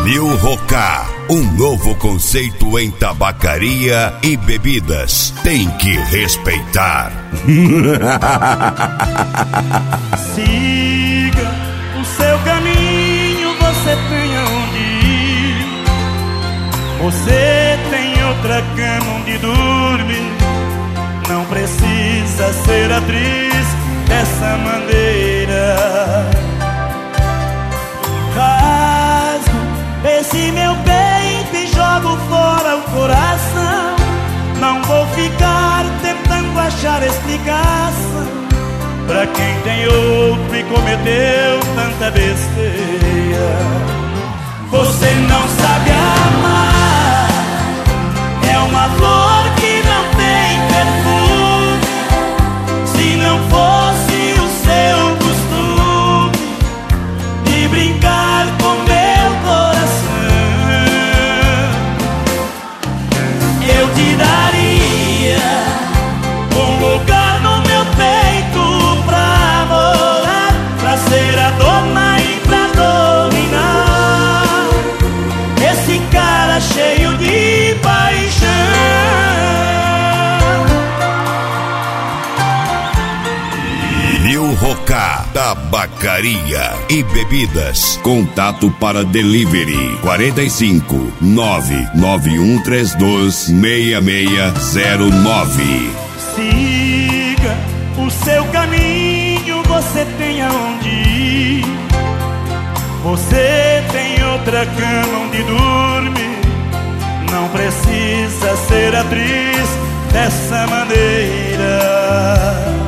Rio Rocar, um novo conceito em tabacaria e bebidas. Tem que respeitar. Siga o seu caminho, você tem onde ir. Você tem outra cama onde dormir. Não precisa ser atriz dessa maneira. Rasgo esse meu peito e jogo fora o coração. Não vou ficar tentando achar explicação pra quem tem outro e cometeu tanta besteira. Você não sabe amar, é uma flor que não tem perfume. Se não fosse o seu costume de brincar com meu coração, eu te daria um lugar no meu peito pra morar, pra ser a dona e pra dominar esse cara cheio de paixão. Rio Rocar, tabacaria e bebidas. Contato para delivery 45 99132 6609. Siga o seu caminho, você tem aonde ir. Você tem outra cama onde dormir. Não precisa ser atriz dessa maneira.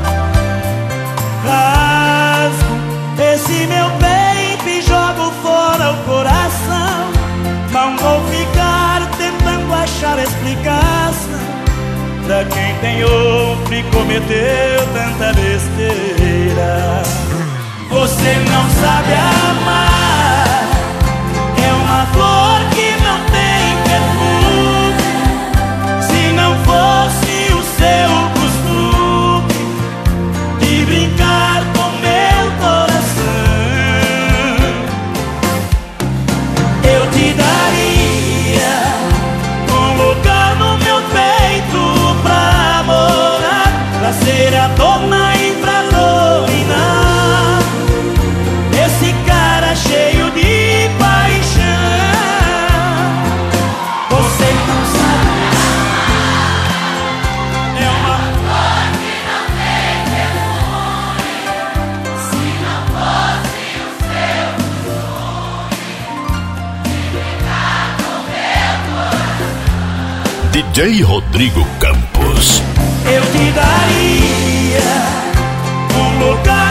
Rasgo esse meu peito e jogo fora o coração. Não vou ficar tentando achar explicação pra quem tem outro e cometeu tanta besteira. Você não sabe amar, é uma flor que não tem perfume. Se não fosse o seu costume de brincar com meu coração, eu te daria um lugar no meu peito pra morar, pra ser a dona e pra dominar esse cara cheio de paixão. Você não sabe, é uma flor que não tem perfume. Se não fosse o seu costume de brincar com meu coração, DJ Rodrigo Campos. eu te daria um lugar